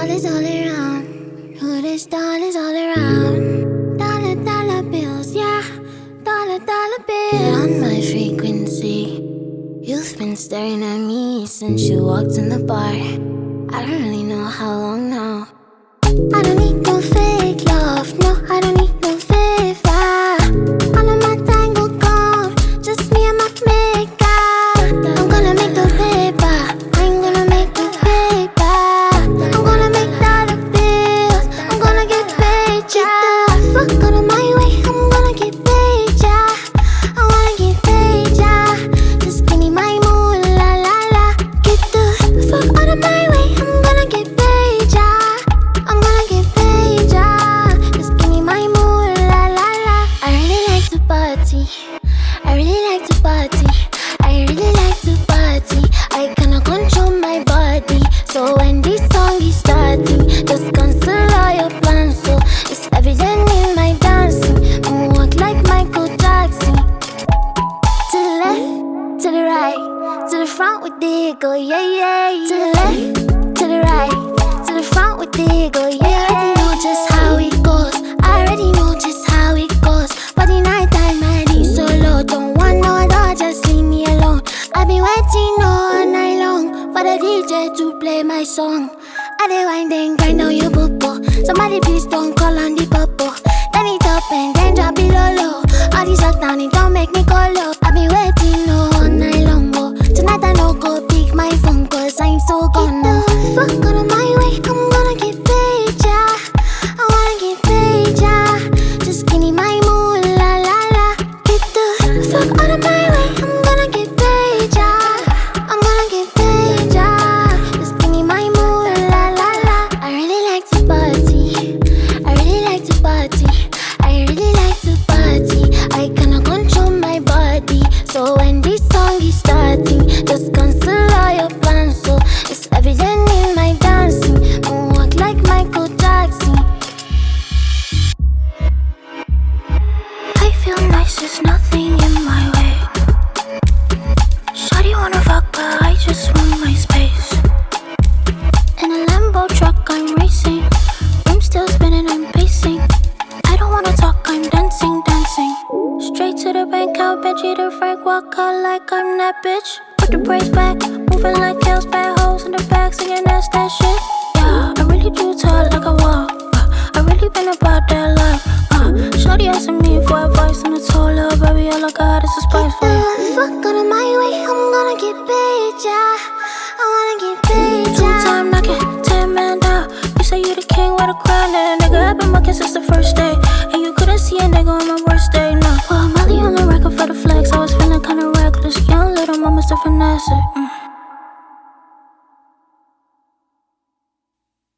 dollars all around. Who this dollars all around. Dollar bills, yeah. Dollar bills. Get on my frequency. You've been staring at me since you walked in the bar. I don't really know how long now. I don't need no fake love, no, I don't need no favor. All of my tango gone, just me and my maker. I'm gonna make the paper, I ain't gonna make the paper. I'm gonna make dollar bills, I'm gonna get paid, yeah. Get the fuck out of my way, I'm gonna get paid, yeah. I wanna get paid, yeah. Just give me my moolah, la la. Get the fuck out of my way, I'm gonna get paid, yeah. I'm gonna get paid, yeah. Just give me my moolah, la la. I really like to party. I really like to party. I really like to party. I cannot control my body. So when this song is starting, just cancel all your plans. So it's evident in my dancing. Moonwalk like Michael Jackson. To the left, to the right, to the front with the eagle, yeah, yeah, yeah. To the left, to the right, to the front with the eagle, yeah. I already know just how it goes. I already know just how it goes. But the night time I need solo. Don't want no other, just leave me alone. I've been waiting all night long for the DJ to play my song. I dey wind and grind on your bubble. Somebody please don't call on the bubble. Turn it up and then drop it low. All this lockdown, it don't make me go low. I've been waiting all night long, oh. Tonight I no go pick my phone, cause I'm so gone. Get the fuck out of my way, I'm gonna get paid, yeah. I wanna get paid, yeah. Just give me my moolah, la la. Get the fuck out of my way, I'm gonna get paid, yeah. I'm gonna get paid, yeah. Just give me my moolah, la la. I really like to party. I really like to party. I really like to party. I cannot control my body. So when this song is starting, just cancel all your plans. So it's evident in my dancing. Moonwalk like Michael Jackson. I feel nice, there's nothing in my way. Shawty wanna fuck, but I just want my space. In a Lambo truck, I'm racing. Room still spinning, I'm pacing. I don't wanna talk, I'm dancing, dancing. Straight to the bank, I'll bet you the Frank walk out like I'm that bitch. Put the braids back, moving like Kels, bad hoes in the back, singing that's that shit. Yeah, I really do talk like I walk. I really been about that life. Shorty asking me for advice, and I told her, baby, all I got is a spice.